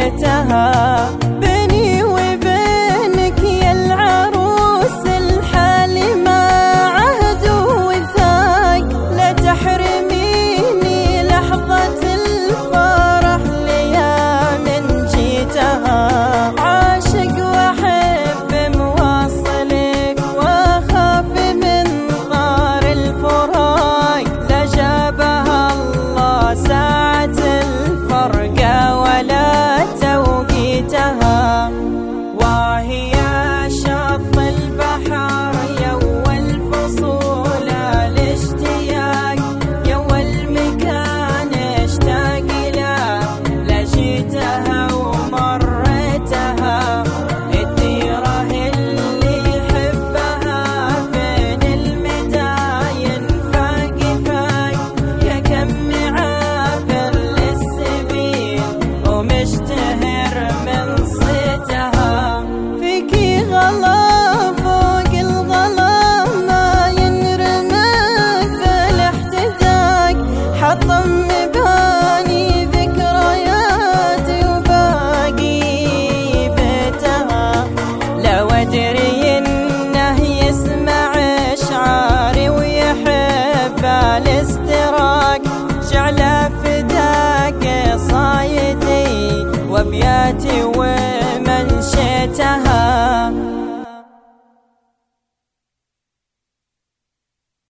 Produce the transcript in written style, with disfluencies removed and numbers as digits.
بيتها. بيني وبينك يا العروس الحالمة عهد ووثاق، لا تحرميني لحظة الفرح ليا من جيتها. عاشق واحب مواصلك واخاف من طار الفراق، لا جابها الله ساعة الفرقة ولا توقيتها. وهي شط البحر يول فصول الاشتياق، يول مكان اشتاق له لجيتها ومريتها. الديرة اللي يحبها بين المداين فاق فاق، يا كم معافر للسبيل ومشتهر من صيتها. فيكي غلا فوق الغلا ما ينرمك بالاحتداق، حطم مباني ذكرياتي وباقي بيتها. لو ادري انه يسمع اشعاري ويحب الاستراق، جعله فداك صايدي وابياتي ومنشيتها.